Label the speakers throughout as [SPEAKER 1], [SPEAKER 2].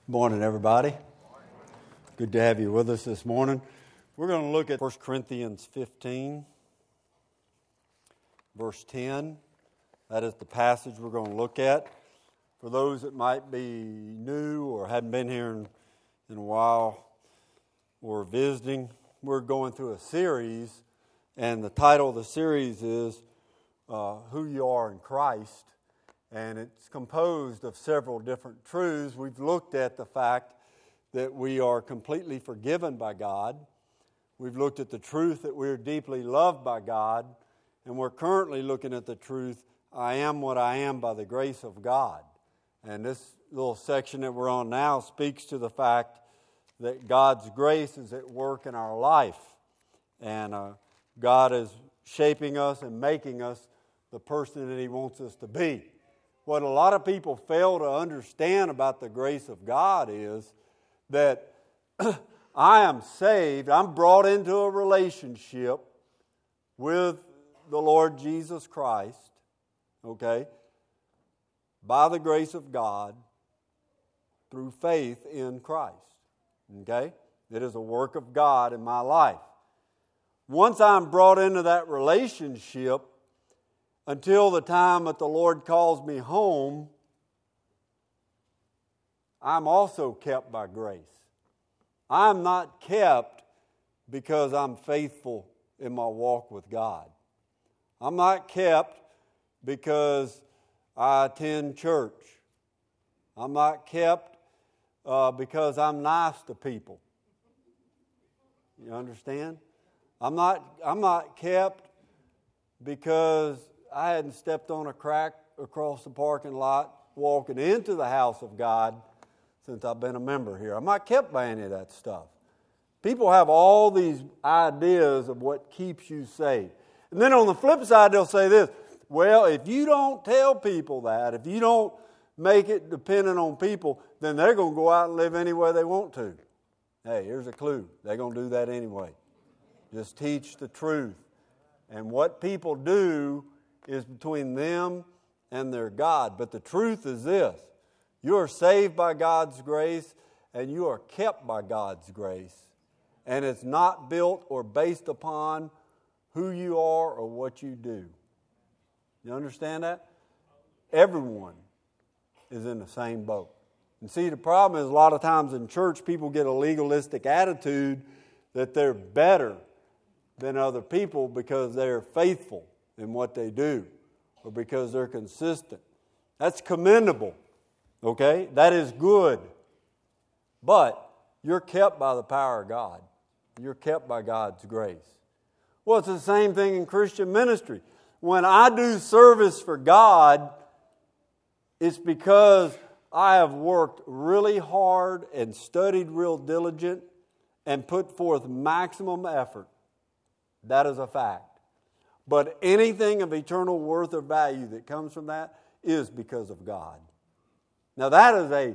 [SPEAKER 1] Good morning, everybody. Good to have you with us this morning. We're going to look at 1 Corinthians 15, verse 10. That is the passage we're going to look at. For those that might be new or hadn't been here in a while or visiting, we're going through a series, and the title of the series is Who You Are in Christ. And it's composed of several different truths. We've looked at the fact that we are completely forgiven by God. We've looked at the truth that we're deeply loved by God. And we're currently looking at the truth, I am what I am by the grace of God. And this little section that we're on now speaks to the fact that God's grace is at work in our life. And God is shaping us and making us the person that He wants us to be. What a lot of people fail to understand about the grace of God is that I am saved, I'm brought into a relationship with the Lord Jesus Christ, okay, by the grace of God through faith in Christ, okay? It is a work of God in my life. Once I'm brought into that relationship, until the time that the Lord calls me home, I'm also kept by grace. I'm not kept because I'm faithful in my walk with God. I'm not kept because I attend church. I'm not kept because I'm nice to people. You understand? I'm not kept because I hadn't stepped on a crack across the parking lot walking into the house of God since I've been a member here. I'm not kept by any of that stuff. People have all these ideas of what keeps you safe. And then on the flip side, they'll say this, well, if you don't tell people that, if you don't make it dependent on people, then they're going to go out and live any way they want to. Hey, here's a clue. They're going to do that anyway. Just teach the truth. And what people do is between them and their God. But the truth is this. You are saved by God's grace and you are kept by God's grace. And it's not built or based upon who you are or what you do. You understand that? Everyone is in the same boat. And see, the problem is a lot of times in church people get a legalistic attitude that they're better than other people because they're faithful in what they do, or because they're consistent. That's commendable, okay? That is good. But you're kept by the power of God. You're kept by God's grace. Well, it's the same thing in Christian ministry. When I do service for God, it's because I have worked really hard and studied real diligent and put forth maximum effort. That is a fact. But anything of eternal worth or value that comes from that is because of God. Now that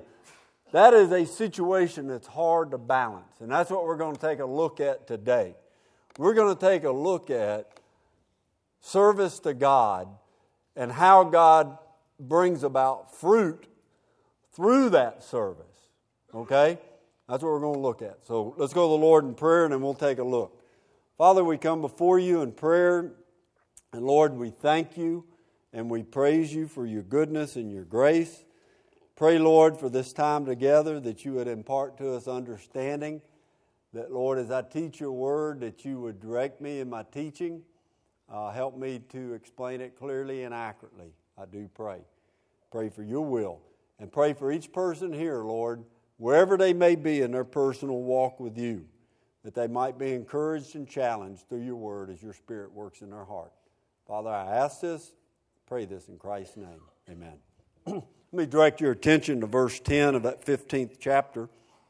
[SPEAKER 1] is a situation that's hard to balance. And that's what we're going to take a look at today. We're going to take a look at service to God and how God brings about fruit through that service. Okay? That's what we're going to look at. So let's go to the Lord in prayer and then we'll take a look. Father, we come before you in prayer. And Lord, we thank you and we praise you for your goodness and your grace. Pray, Lord, for this time together that you would impart to us understanding. That, Lord, as I teach your word, that you would direct me in my teaching. Help me to explain it clearly and accurately. I do pray. Pray for your will. And pray for each person here, Lord, wherever they may be in their personal walk with you. That they might be encouraged and challenged through your word as your Spirit works in their heart. Father, I ask this, pray this in Christ's name. Amen. Let me direct your attention to verse 10 of that 15th chapter.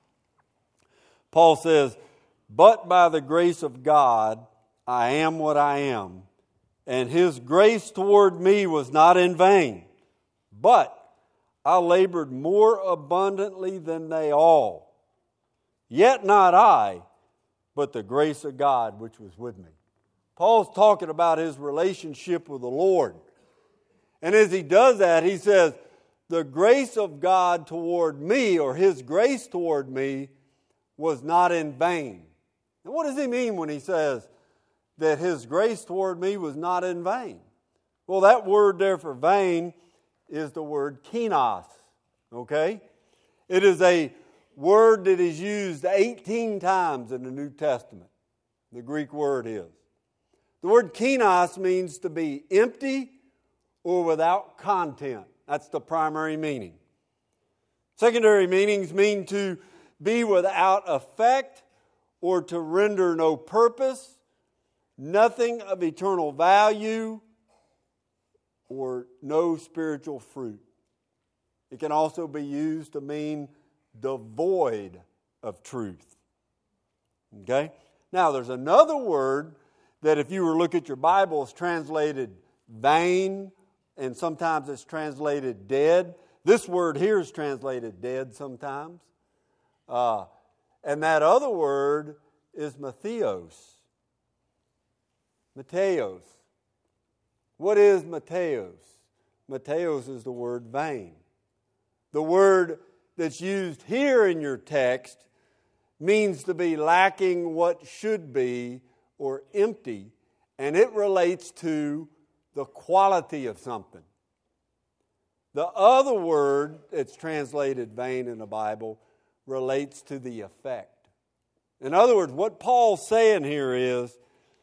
[SPEAKER 1] Paul says, but by the grace of God, I am what I am, and His grace toward me was not in vain, but I labored more abundantly than they all. Yet not I, but the grace of God which was with me. Paul's talking about his relationship with the Lord. And as he does that, he says, the grace of God toward me, or His grace toward me, was not in vain. Now, what does he mean when he says that His grace toward me was not in vain? Well, that word there for vain is the word kinos, okay? It is a word that is used 18 times in the New Testament. The Greek word is. The word kinos means to be empty or without content. That's the primary meaning. Secondary meanings mean to be without effect or to render no purpose, nothing of eternal value, or no spiritual fruit. It can also be used to mean devoid of truth. Okay? Now, there's another word that if you were to look at your Bible is translated vain, and sometimes it's translated dead. This word here is translated dead sometimes. And that other word is Matheos. Mateos. What is Mateos? Mateos is the word vain. The word that's used here in your text means to be lacking what should be or empty, and it relates to the quality of something. The other word that's translated vain in the Bible relates to the effect. In other words, what Paul's saying here is,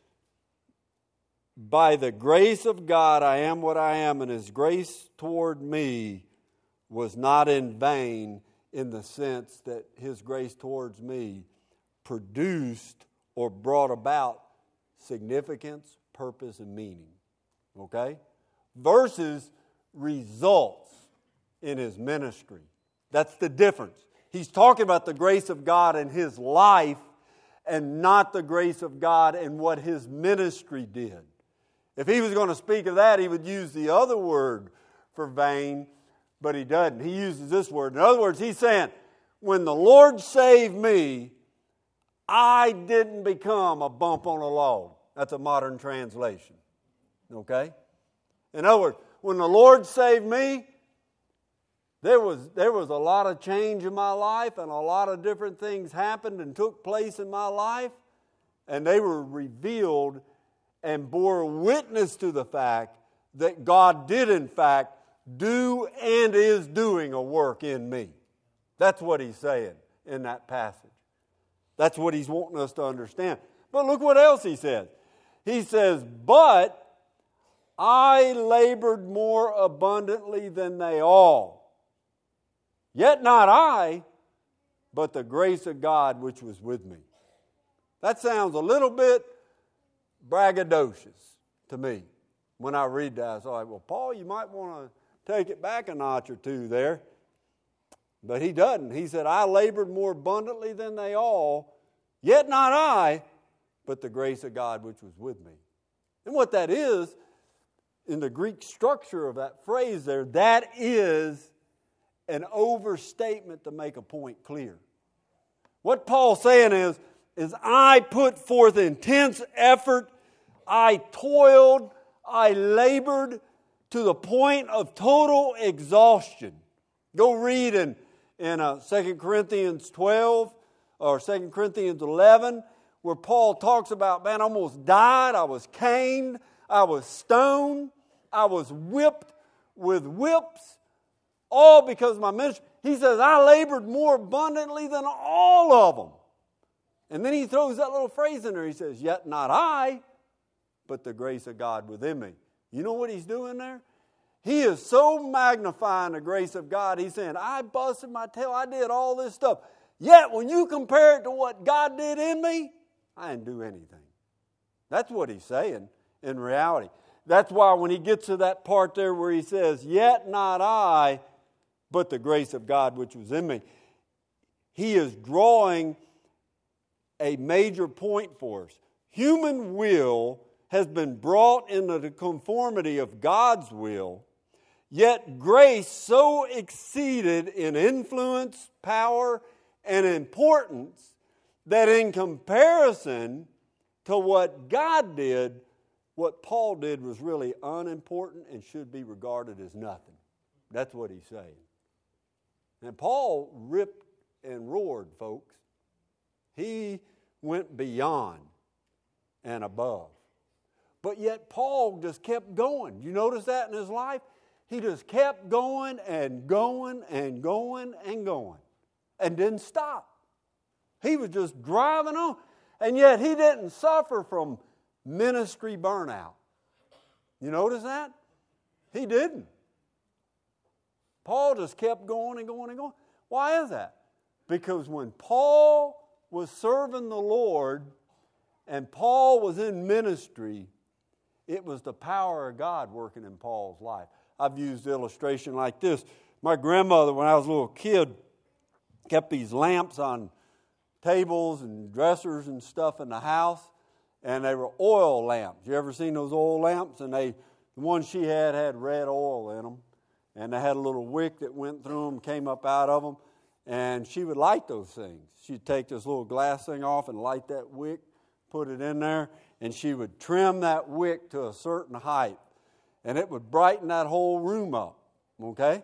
[SPEAKER 1] by the grace of God I am what I am, and His grace toward me was not in vain, in the sense that His grace towards me produced or brought about significance, purpose, and meaning. Okay? Versus results in His ministry. That's the difference. He's talking about the grace of God in His life and not the grace of God in what His ministry did. If He was going to speak of that, He would use the other word for vain, but He doesn't. He uses this word. In other words, He's saying, when the Lord saved me, I didn't become a bump on a log. That's a modern translation. Okay? In other words, when the Lord saved me, there was a lot of change in my life, and a lot of different things happened and took place in my life, and they were revealed and bore witness to the fact that God did in fact do and is doing a work in me. That's what He's saying in that passage. That's what He's wanting us to understand. But look what else He says. He says, but I labored more abundantly than they all. Yet not I, but the grace of God which was with me. That sounds a little bit braggadocious to me when I read that. I was like, well, Paul, you might want to take it back a notch or two there. But he doesn't. He said, I labored more abundantly than they all, yet not I, but the grace of God which was with me. And what that is, in the Greek structure of that phrase there, that is an overstatement to make a point clear. What Paul's saying is I put forth intense effort, I toiled, I labored to the point of total exhaustion. Go read in 2 Corinthians 12 or 2 Corinthians 11 where Paul talks about, man, I almost died, I was caned, I was stoned, I was whipped with whips, all because of my ministry. He says, I labored more abundantly than all of them. And then he throws that little phrase in there. He says, yet not I, but the grace of God within me. You know what he's doing there? He is so magnifying the grace of God. He's saying, I busted my tail. I did all this stuff. Yet when you compare it to what God did in me, I didn't do anything. That's what he's saying in reality. That's why when he gets to that part there where he says, yet not I, but the grace of God which was in me, he is drawing a major point for us. Human will has been brought into the conformity of God's will, yet grace so exceeded in influence, power, and importance that in comparison to what God did, what Paul did was really unimportant and should be regarded as nothing. That's what he's saying. And Paul ripped and roared, folks. He went beyond and above. But yet Paul just kept going. You notice that in his life? He just kept going and going and going and going and didn't stop. He was just driving on. And yet he didn't suffer from ministry burnout. You notice that? He didn't. Paul just kept going and going and going. Why is that? Because when Paul was serving the Lord and Paul was in ministry, it was the power of God working in Paul's life. I've used the illustration like this. My grandmother, when I was a little kid, kept these lamps on tables and dressers and stuff in the house, and they were oil lamps. You ever seen those oil lamps? And the ones she had red oil in them, and they had a little wick that went through them, came up out of them, and she would light those things. She'd take this little glass thing off and light that wick, put it in there, and she would trim that wick to a certain height, and it would brighten that whole room up, okay?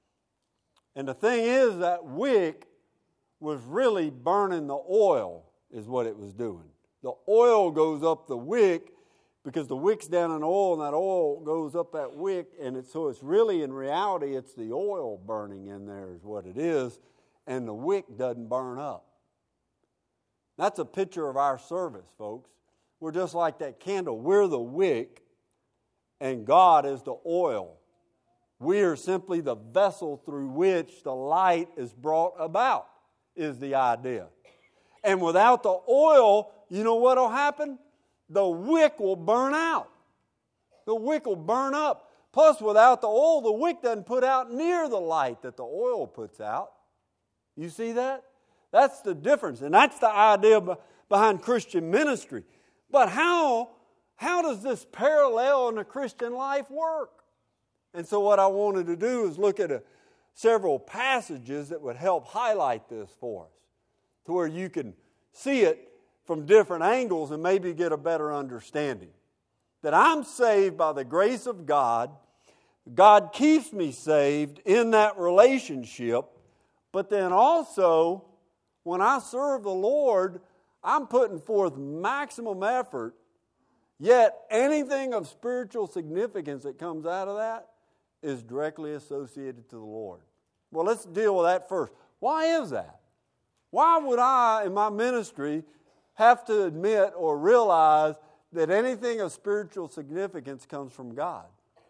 [SPEAKER 1] And the thing is, that wick was really burning the oil, is what it was doing. The oil goes up the wick because the wick's down in the oil, and that oil goes up that wick, and so it's really, in reality, it's the oil burning in there is what it is, and the wick doesn't burn up. That's a picture of our service, folks. We're just like that candle. We're the wick, and God is the oil. We are simply the vessel through which the light is brought about, is the idea. And without the oil, you know what will happen? The wick will burn out. The wick will burn up. Plus, without the oil, the wick doesn't put out near the light that the oil puts out. You see that? That's the difference. And that's the idea behind Christian ministry. But how does this parallel in the Christian life work? And so what I wanted to do is look at several passages that would help highlight this for us, to where you can see it from different angles and maybe get a better understanding. That I'm saved by the grace of God. God keeps me saved in that relationship. But then also, when I serve the Lord, I'm putting forth maximum effort. Yet anything of spiritual significance that comes out of that is directly associated to the Lord. Well, let's deal with that first. Why is that? Why would I, in my ministry, have to admit or realize that anything of spiritual significance comes from God?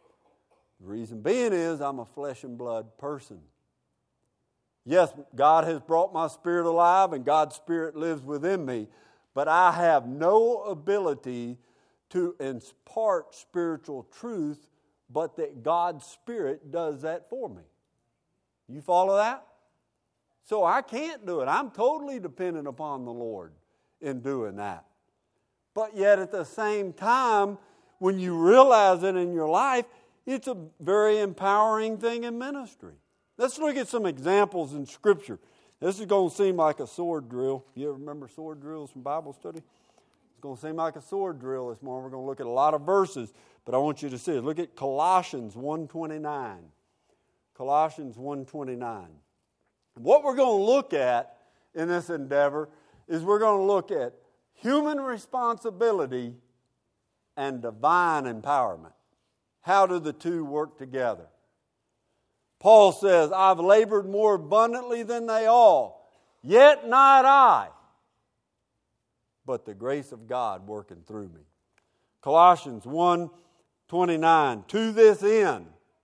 [SPEAKER 1] The reason being is I'm a flesh and blood person. Yes, God has brought my spirit alive and God's spirit lives within me, but I have no ability to impart spiritual truth, but that God's Spirit does that for me. You follow that? So I can't do it. I'm totally dependent upon the Lord in doing that. But yet at the same time, when you realize it in your life, it's a very empowering thing in ministry. Let's look at some examples in Scripture. This is going to seem like a sword drill. You ever remember sword drills from Bible study? It's going to seem like a sword drill this morning. We're going to look at a lot of verses, but I want you to see it. Look at Colossians 1:29. Colossians 1:29. What we're going to look at in this endeavor is we're going to look at human responsibility and divine empowerment. How do the two work together? Paul says, I've labored more abundantly than they all, yet not I, but the grace of God working through me. Colossians 1:29, to this end,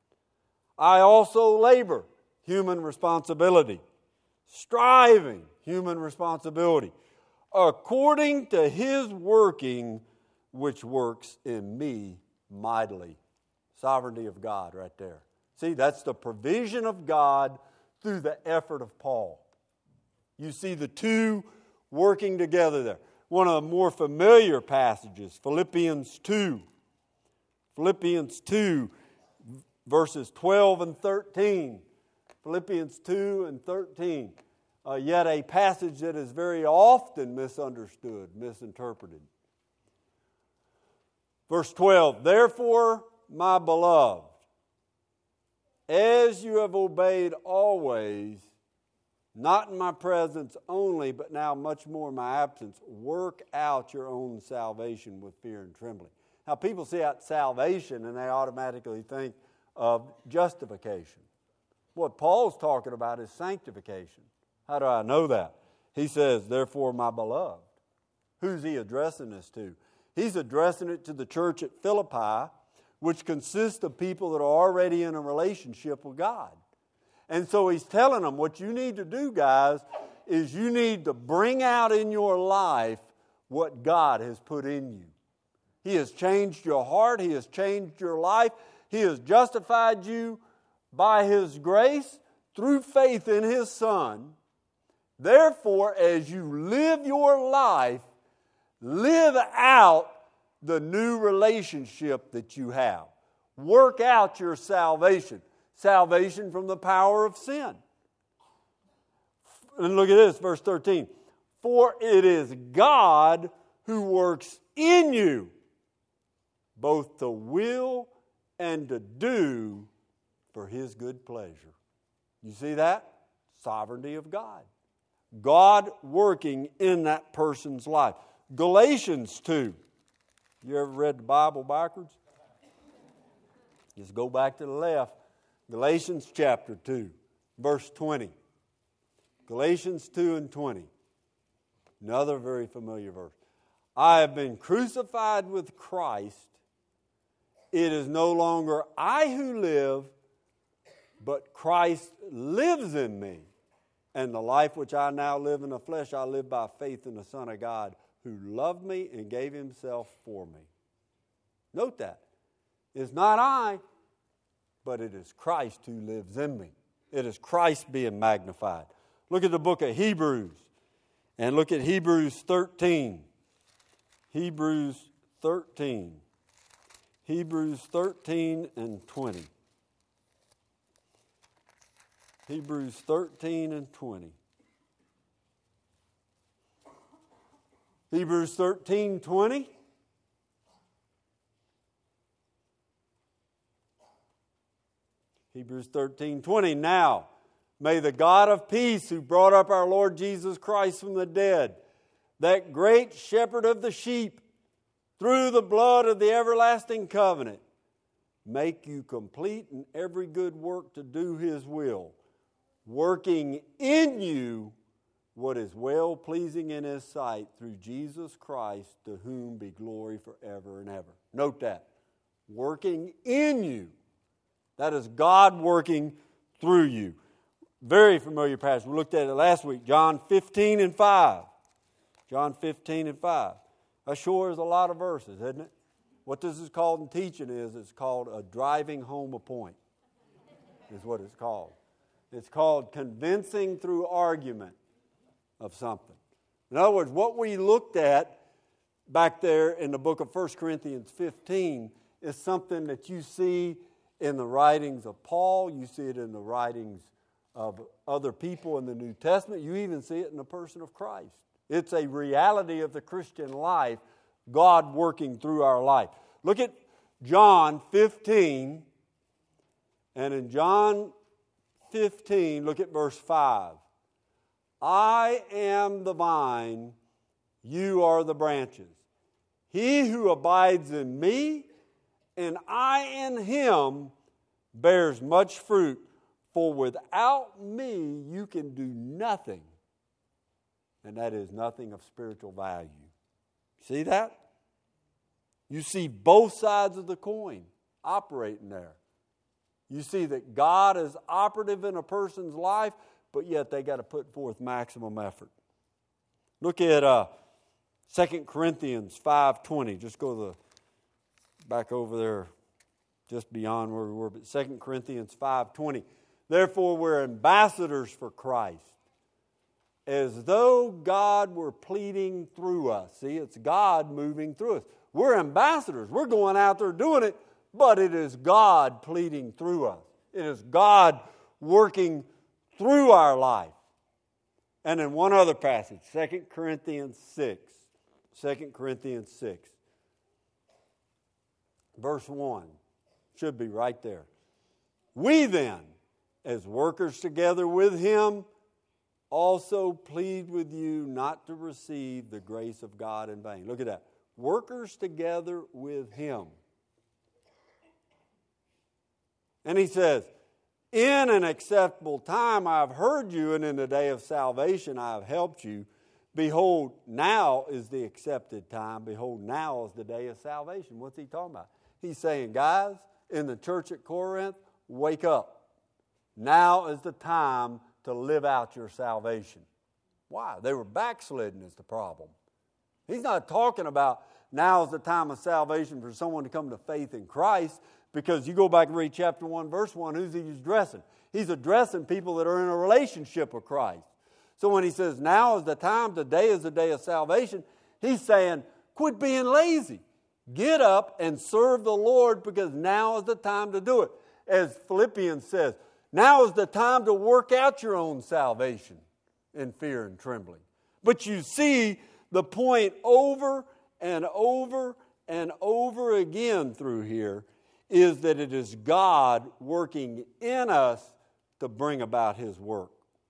[SPEAKER 1] I also labor, human responsibility, striving, human responsibility, according to His working, which works in me mightily. Sovereignty of God right there. See, that's the provision of God through the effort of Paul. You see the two working together there. One of the more familiar passages, Philippians 2. Philippians 2, verses 12 and 13. Philippians 2 and 13. Yet a passage that is very often misunderstood, misinterpreted. Verse 12, therefore, my beloved, as you have obeyed always, not in my presence only, but now much more in my absence, work out your own salvation with fear and trembling. Now, people see out salvation and they automatically think of justification. What Paul's talking about is sanctification. How do I know that? He says, therefore, my beloved. Who's he addressing this to? He's addressing it to the church at Philippi, which consists of people that are already in a relationship with God. And so he's telling them, what you need to do, guys, is you need to bring out in your life what God has put in you. He has changed your heart. He has changed your life. He has justified you by His grace through faith in His Son. Therefore, as you live your life, live out the new relationship that you have. Work out your salvation. Salvation from the power of sin. And look at this, verse 13. For it is God who works in you, both to will and to do for His good pleasure. You see that? Sovereignty of God. God working in that person's life. Galatians 2. You ever read the Bible backwards? Just go back to the left. Galatians chapter 2, verse 20. Galatians 2 and 20. Another very familiar verse. I have been crucified with Christ. It is no longer I who live, but Christ lives in me. And the life which I now live in the flesh, I live by faith in the Son of God, who loved me and gave Himself for me. Note that. It's not I, but it is Christ who lives in me. It is Christ being magnified. Look at the book of Hebrews and look at Hebrews 13. Hebrews 13. Hebrews 13 and 20. Hebrews 13 and 20. Hebrews 13, 20. Hebrews 13, 20. Now, may the God of peace, who brought up our Lord Jesus Christ from the dead, that great shepherd of the sheep, through the blood of the everlasting covenant, make you complete in every good work to do His will, working in you what is well-pleasing in His sight through Jesus Christ, to whom be glory forever and ever. Note that. Working in you. That is God working through you. Very familiar passage. We looked at it last week. John 15 and 5. John 15 and 5. That sure is a lot of verses, isn't it? What this is called in teaching is it's called a driving home a point, is what it's called. It's called convincing through argument of something. In other words, what we looked at back there in the book of 1 Corinthians 15 is something that you see in the writings of Paul. You see it in the writings of other people in the New Testament. You even see it in the person of Christ. It's a reality of the Christian life, God working through our life. Look at John 15, and in John 15, look at verse 5. I am the vine, you are the branches. He who abides in me, and I in him, bears much fruit, for without me you can do nothing. And that is nothing of spiritual value. See that? You see both sides of the coin operating there. You see that God is operative in a person's life, but yet they got to put forth maximum effort. Look at 2 Corinthians 5:20. Just go back over there, just beyond where we were. But 2 Corinthians 5:20. Therefore, we're ambassadors for Christ, as though God were pleading through us. See, it's God moving through us. We're ambassadors. We're going out there doing it, but it is God pleading through us. It is God working through our life. And in one other passage, 2 Corinthians 6. 2 Corinthians 6. Verse 1. Should be right there. We then, as workers together with him, also plead with you not to receive the grace of God in vain. Look at that. Workers together with him. And he says, in an acceptable time I have heard you, and in the day of salvation I have helped you. Behold, now is the accepted time. Behold, now is the day of salvation. What's he talking about? He's saying, guys, in the church at Corinth, wake up. Now is the time to live out your salvation. Why? They were backslidden is the problem. He's not talking about now is the time of salvation for someone to come to faith in Christ, because you go back and read chapter 1, verse 1, who's he addressing? He's addressing people that are in a relationship with Christ. So when he says now is the time, today is the day of salvation, he's saying quit being lazy. Get up and serve the Lord, because now is the time to do it. As Philippians says, now is the time to work out your own salvation in fear and trembling. But you see the point over and over and over again through here is that it is God working in us to bring about his work.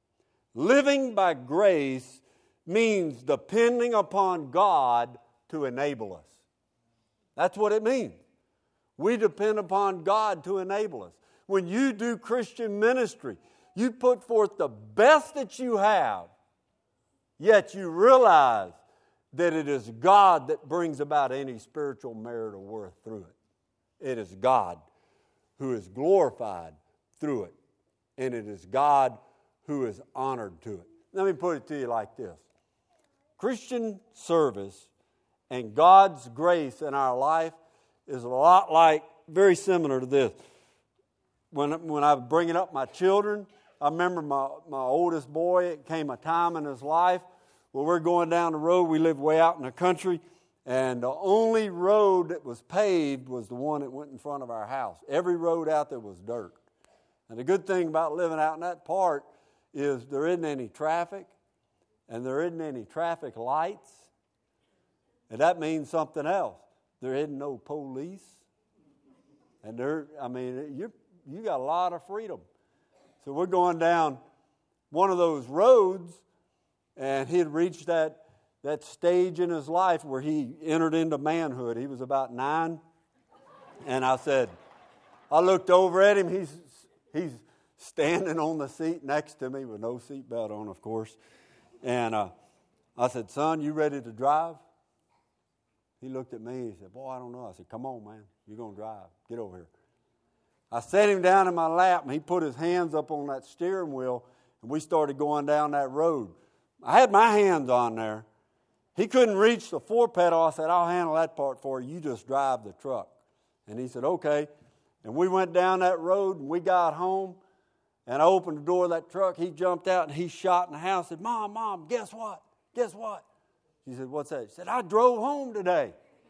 [SPEAKER 1] Living by grace means depending upon God to enable us. That's what it means. We depend upon God to enable us. When you do Christian ministry, you put forth the best that you have, yet you realize that it is God that brings about any spiritual merit or worth through it. It is God who is glorified through it, and it is God who is honored to it. Let me put it to you like this. Christian service and God's grace in our life is a lot like, very similar to this. When I was bringing up my children, I remember my oldest boy, it came a time in his life where we're going down the road. We lived way out in the country, and the only road that was paved was the one that went in front of our house. Every road out there was dirt. And the good thing about living out in that part is there isn't any traffic, and there isn't any traffic lights. And that means something else. There isn't no police. And you got a lot of freedom. So we're going down one of those roads, and he had reached that stage in his life where he entered into manhood. He was about 9. And I looked over at him. He's standing on the seat next to me with no seatbelt on, of course. And I said, son, you ready to drive? He looked at me. He said, boy, I don't know. I said, come on, man. You're going to drive. Get over here. I sat him down in my lap, and he put his hands up on that steering wheel, and we started going down that road. I had my hands on there. He couldn't reach the 4-pedal. I said, I'll handle that part for you. You just drive the truck. And he said, okay. And we went down that road, and we got home, and I opened the door of that truck. He jumped out, and he shot in the house. Said, Mom, guess what? Guess what? She said, what's that? He said, I drove home today.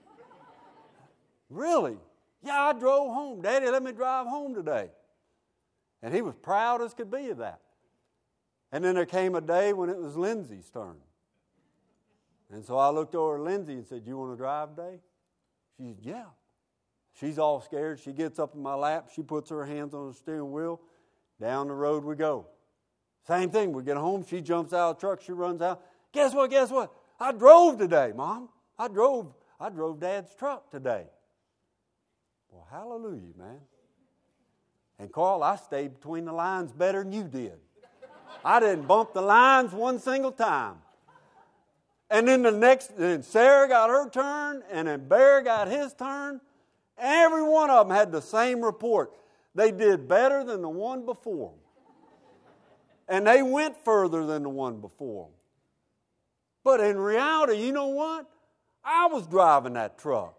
[SPEAKER 1] Really? Yeah, I drove home. Daddy, let me drive home today. And he was proud as could be of that. And then there came a day when it was Lindsay's turn. And so I looked over at Lindsay and said, you want to drive today? She said, yeah. She's all scared. She gets up in my lap. She puts her hands on the steering wheel. Down the road we go. Same thing. We get home. She jumps out of the truck. She runs out. Guess what? I drove today, Mom. I drove Dad's truck today. Well, hallelujah, man. And Carl, I stayed between the lines better than you did. I didn't bump the lines one single time. And then Sarah got her turn, and then Bear got his turn. Every one of them had the same report. They did better than the one before them. And they went further than the one before them. But in reality, you know what? I was driving that truck.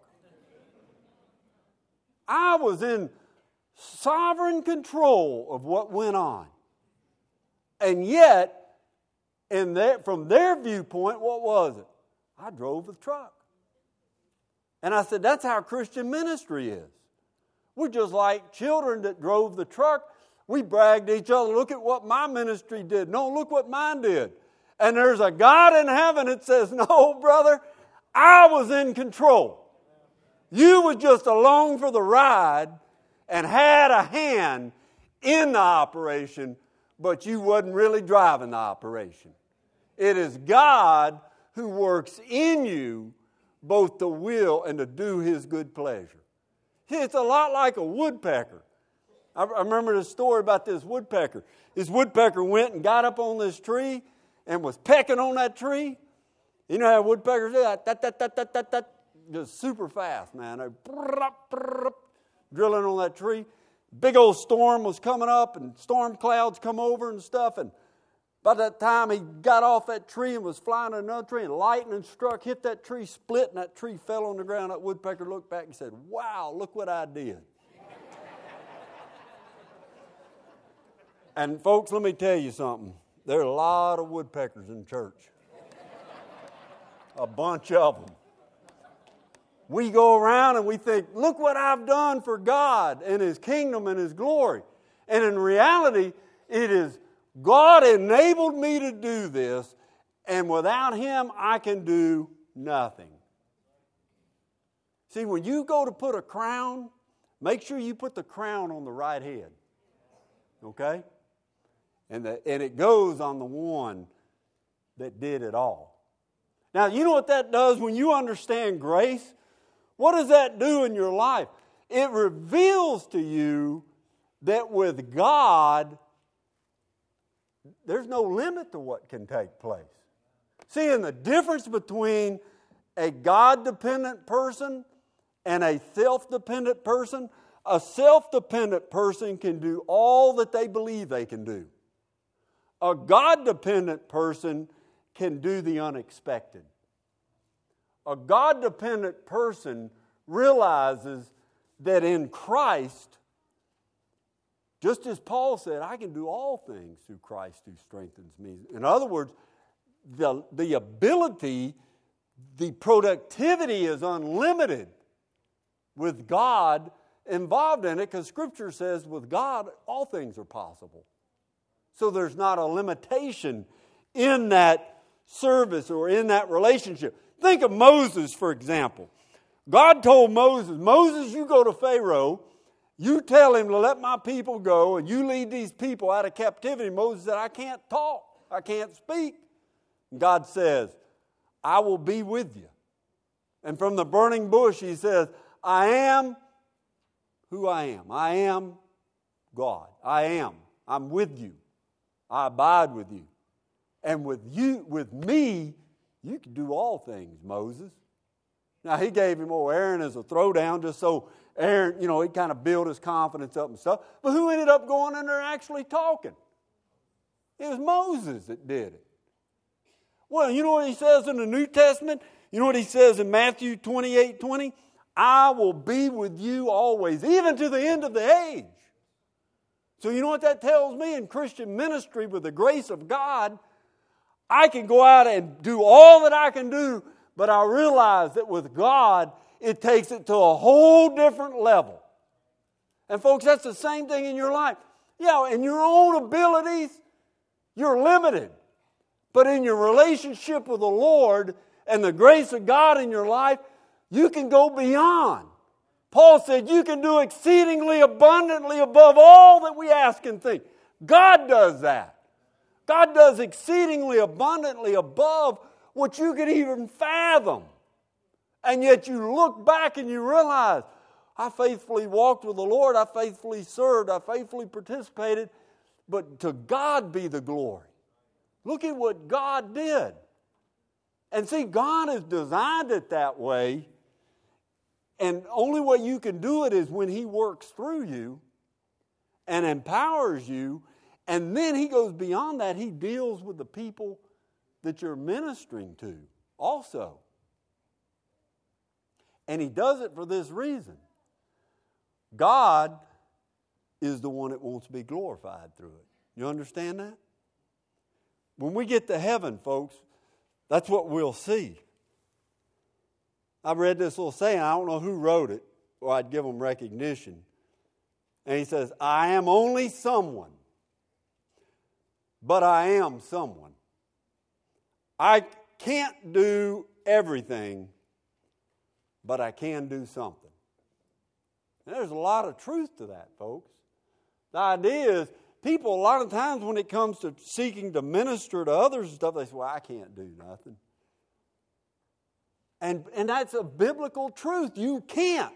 [SPEAKER 1] I was in sovereign control of what went on. And yet, from their viewpoint, what was it? I drove the truck. And I said, that's how Christian ministry is. We're just like children that drove the truck. We bragged to each other, look at what my ministry did. No, look what mine did. And there's a God in heaven that says, no, brother, I was in control. You were just along for the ride and had a hand in the operation, but you wasn't really driving the operation. It is God who works in you both to will and to do His good pleasure. See, it's a lot like a woodpecker. I remember the story about this woodpecker. This woodpecker went and got up on this tree and was pecking on that tree. You know how woodpeckers do that? Just super fast, man. They're drilling on that tree. Big old storm was coming up and storm clouds come over and stuff. And by that time he got off that tree and was flying to another tree and lightning struck, hit that tree, split, and that tree fell on the ground. That woodpecker looked back and said, "Wow, look what I did." And folks, let me tell you something. There are a lot of woodpeckers in church. A bunch of them. We go around and we think, look what I've done for God and His kingdom and His glory. And in reality, it is God enabled me to do this, and without Him, I can do nothing. See, when you go to put a crown, make sure you put the crown on the right head. Okay? And it goes on the one that did it all. Now, you know what that does when you understand grace? What does that do in your life? It reveals to you that with God, there's no limit to what can take place. See, and the difference between a God-dependent person and a self-dependent person, a self-dependent person can do all that they believe they can do. A God-dependent person can do the unexpected. A God-dependent person realizes that in Christ, just as Paul said, I can do all things through Christ who strengthens me. In other words, the ability, the productivity is unlimited with God involved in it, because Scripture says with God, all things are possible. So there's not a limitation in that service or in that relationship. Think of Moses, for example. God told Moses, Moses, you go to Pharaoh, you tell him to let my people go, and you lead these people out of captivity. Moses said, I can't talk. I can't speak. And God says, I will be with you. And from the burning bush, He says, I am who I am. I am God. I am. I'm with you. I abide with you. And with me, you can do all things, Moses. Now, He gave him Aaron as a throwdown just so Aaron, he kind of built his confidence up and stuff. But who ended up going in there actually talking? It was Moses that did it. Well, you know what He says in the New Testament? You know what He says in Matthew 28:20? I will be with you always, even to the end of the age. So you know what that tells me? In Christian ministry, with the grace of God, I can go out and do all that I can do, but I realize that with God, it takes it to a whole different level. And folks, that's the same thing in your life. Yeah, in your own abilities, you're limited. But in your relationship with the Lord and the grace of God in your life, you can go beyond. Paul said you can do exceedingly abundantly above all that we ask and think. God does that. God does exceedingly abundantly above what you could even fathom. And yet you look back and you realize, I faithfully walked with the Lord, I faithfully served, I faithfully participated, but to God be the glory. Look at what God did. And see, God has designed it that way, and only way you can do it is when He works through you and empowers you, and then He goes beyond that. He deals with the people that you're ministering to also. And He does it for this reason. God is the one that wants to be glorified through it. You understand that? When we get to heaven, folks, that's what we'll see. I read this little saying, I don't know who wrote it, or I'd give them recognition. And he says, I am only someone, but I am someone. I can't do everything, but I can do something. And there's a lot of truth to that, folks. The idea is, people a lot of times when it comes to seeking to minister to others and stuff, they say, well, I can't do nothing. And that's a biblical truth. You can't.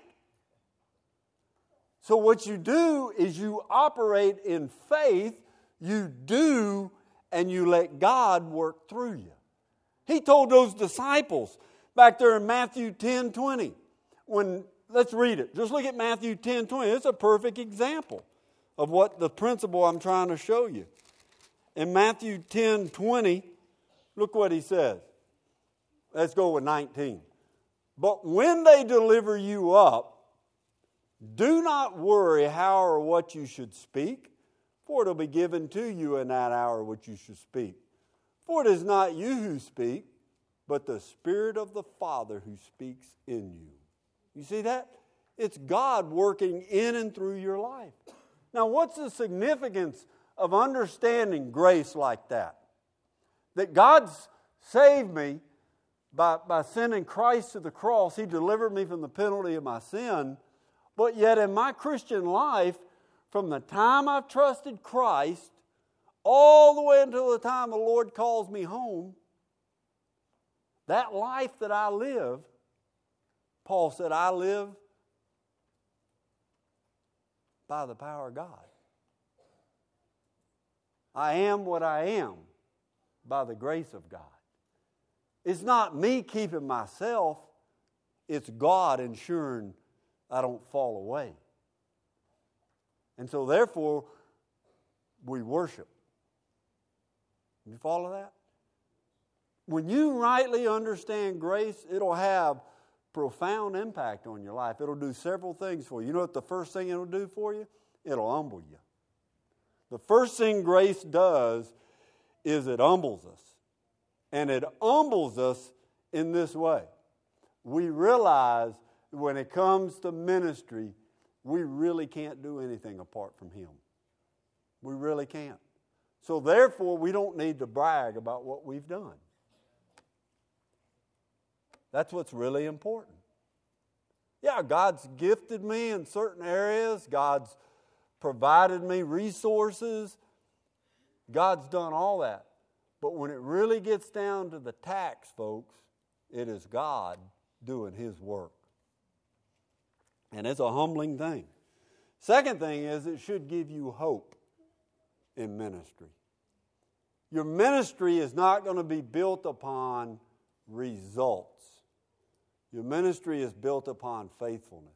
[SPEAKER 1] So what you do is you operate in faith, you do, and you let God work through you. He told those disciples back there in Matthew 10:20. Let's read it. Just look at Matthew 10:20. It's a perfect example of what the principle I'm trying to show you. In Matthew 10:20, look what he says. Let's go with 19. But when they deliver you up, do not worry how or what you should speak, for it will be given to you in that hour what you should speak. For it is not you who speak, but the Spirit of the Father who speaks in you. You see that? It's God working in and through your life. Now, what's the significance of understanding grace like that? That God's saved me by sending Christ to the cross. He delivered me from the penalty of my sin. But yet in my Christian life, from the time I've trusted Christ, all the way until the time the Lord calls me home, that life that I live, Paul said, I live by the power of God. I am what I am by the grace of God. It's not me keeping myself, it's God ensuring I don't fall away. And so therefore, we worship. You follow that? When you rightly understand grace, it'll have profound impact on your life. It'll do several things for you. You know what the first thing it'll do for you? It'll humble you. The first thing grace does is it humbles us. And it humbles us in this way. We realize when it comes to ministry, we really can't do anything apart from Him. We really can't. So therefore, we don't need to brag about what we've done. That's what's really important. Yeah, God's gifted me in certain areas. God's provided me resources. God's done all that. But when it really gets down to the tax, folks, it is God doing His work. And it's a humbling thing. Second thing is it should give you hope in ministry. Your ministry is not going to be built upon results. Your ministry is built upon faithfulness.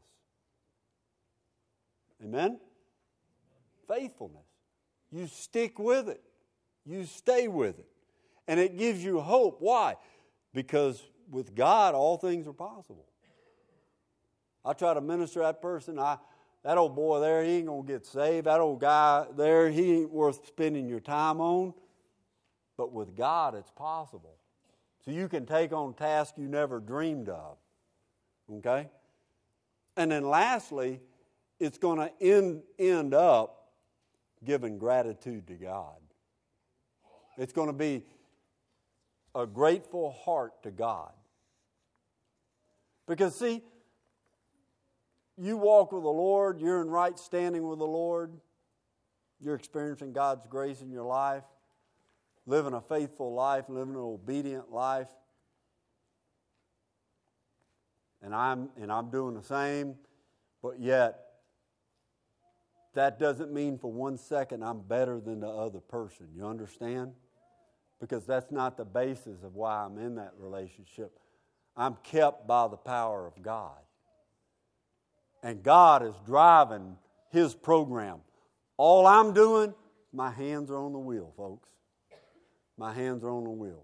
[SPEAKER 1] Amen? Faithfulness. You stick with it. You stay with it. And it gives you hope. Why? Because with God, all things are possible. I try to minister to that person. That old boy there, he ain't going to get saved. That old guy there, he ain't worth spending your time on. But with God, it's possible. So you can take on tasks you never dreamed of. Okay? And then lastly, it's going to end up giving gratitude to God. It's going to be a grateful heart to God. Because see, you walk with the Lord, you're in right standing with the Lord, you're experiencing God's grace in your life, living a faithful life, living an obedient life. And I'm doing the same, but yet that doesn't mean for 1 second I'm better than the other person. You understand? Because that's not the basis of why I'm in that relationship. I'm kept by the power of God. And God is driving His program. All I'm doing, my hands are on the wheel, folks. My hands are on the wheel.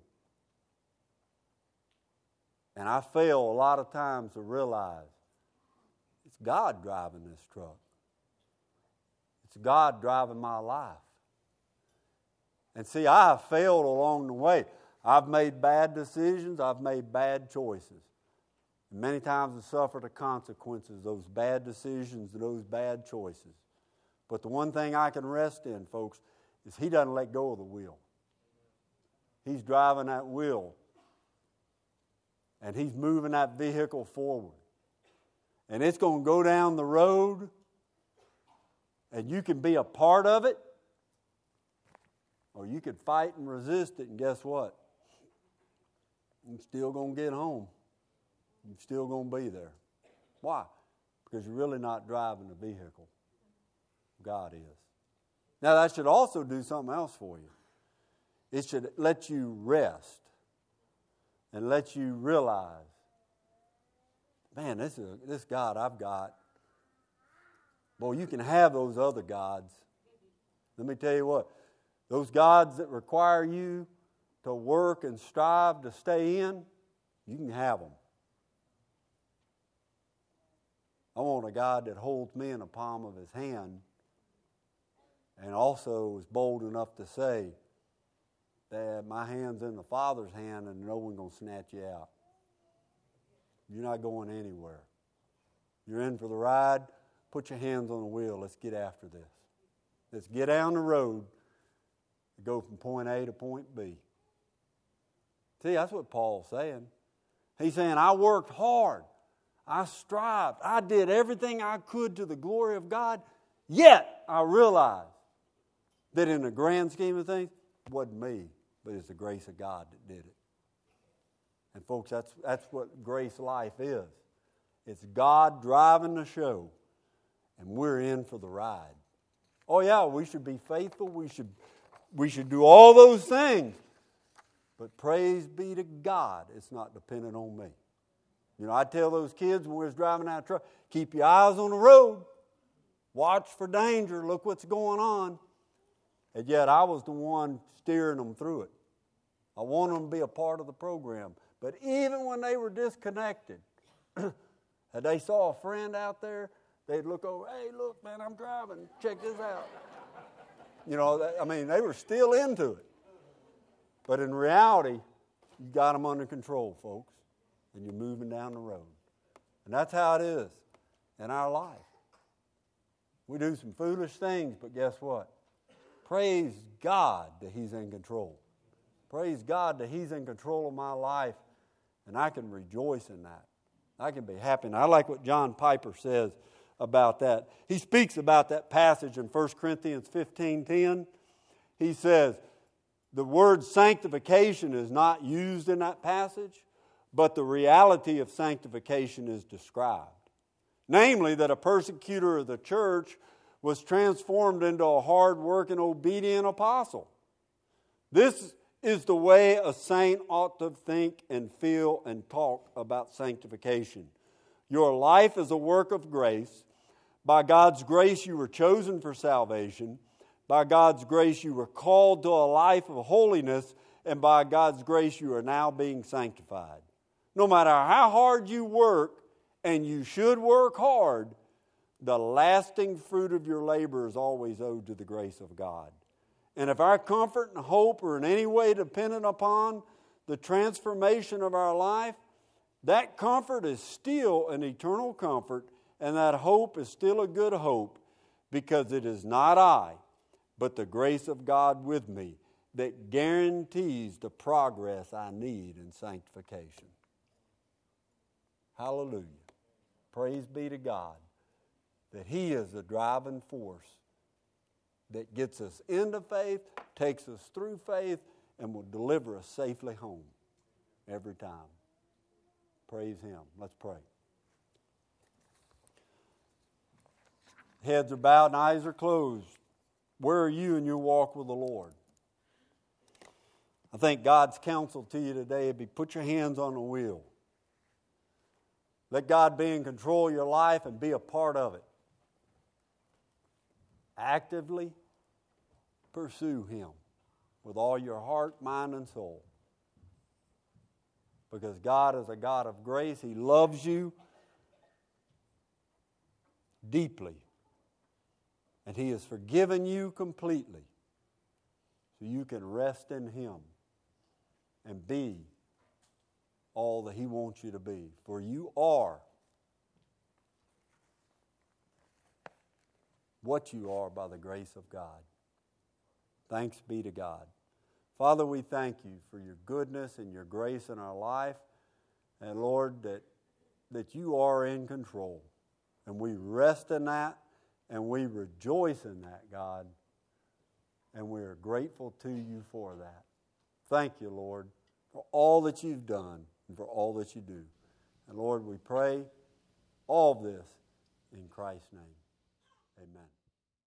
[SPEAKER 1] And I fail a lot of times to realize it's God driving this truck. It's God driving my life. And see, I have failed along the way. I've made bad decisions. I've made bad choices. And many times I've suffered the consequences of those bad decisions and those bad choices. But the one thing I can rest in, folks, is He doesn't let go of the wheel. He's driving that wheel. And He's moving that vehicle forward. And it's going to go down the road. And you can be a part of it, or you could fight and resist it, and guess what? You're still going to get home. You're still going to be there. Why? Because you're really not driving the vehicle. God is. Now, that should also do something else for you. It should let you rest and let you realize, man, this God I've got, boy, you can have those other gods. Let me tell you what, those gods that require you to work and strive to stay in, you can have them. I want a God that holds me in the palm of His hand and also is bold enough to say that my hand's in the Father's hand and no one's going to snatch you out. You're not going anywhere. You're in for the ride. Put your hands on the wheel. Let's get after this. Let's get down the road and go from point A to point B. See, that's what Paul's saying. He's saying, I worked hard. I strived. I did everything I could to the glory of God. Yet, I realized that in the grand scheme of things, it wasn't me, but it's the grace of God that did it. And folks, that's what grace life is. It's God driving the show, and we're in for the ride. Oh yeah, we should be faithful. We should do all those things. But praise be to God, it's not dependent on me. You know, I tell those kids when we was driving out of truck, keep your eyes on the road. Watch for danger. Look what's going on. And yet I was the one steering them through it. I wanted them to be a part of the program. But even when they were disconnected, and they saw a friend out there, they'd look over, hey, look, man, I'm driving. Check this out. You know, they were still into it. But in reality, you got them under control, folks, and you're moving down the road. And that's how it is in our life. We do some foolish things, but guess what? Praise God that He's in control. Praise God that He's in control of my life, and I can rejoice in that. I can be happy. And I like what John Piper says about that. He speaks about that passage in 1 Corinthians 15:10. He says, the word sanctification is not used in that passage, but the reality of sanctification is described. Namely, that a persecutor of the church was transformed into a hard-working, obedient apostle. This is the way a saint ought to think and feel and talk about sanctification. Your life is a work of grace. By God's grace, you were chosen for salvation. By God's grace, you were called to a life of holiness. And by God's grace, you are now being sanctified. No matter how hard you work, and you should work hard, the lasting fruit of your labor is always owed to the grace of God. And if our comfort and hope are in any way dependent upon the transformation of our life, that comfort is still an eternal comfort, and that hope is still a good hope, because it is not I, but the grace of God with me that guarantees the progress I need in sanctification. Hallelujah. Praise be to God that He is the driving force that gets us into faith, takes us through faith, and will deliver us safely home every time. Praise Him. Let's pray. Heads are bowed and eyes are closed. Where are you in your walk with the Lord? I think God's counsel to you today would be put your hands on the wheel. Let God be in control of your life and be a part of it. Actively pursue Him with all your heart, mind, and soul. Because God is a God of grace. He loves you deeply. And He has forgiven you completely. So you can rest in Him and be all that He wants you to be. For you are what you are by the grace of God. Thanks be to God. Father, we thank You for Your goodness and Your grace in our life. And Lord, that You are in control. And we rest in that, And we rejoice in that, God. And we are grateful to you for that. Thank you, Lord, for all that you've done and for all that you do. And Lord, we pray all of this in Christ's name. Amen.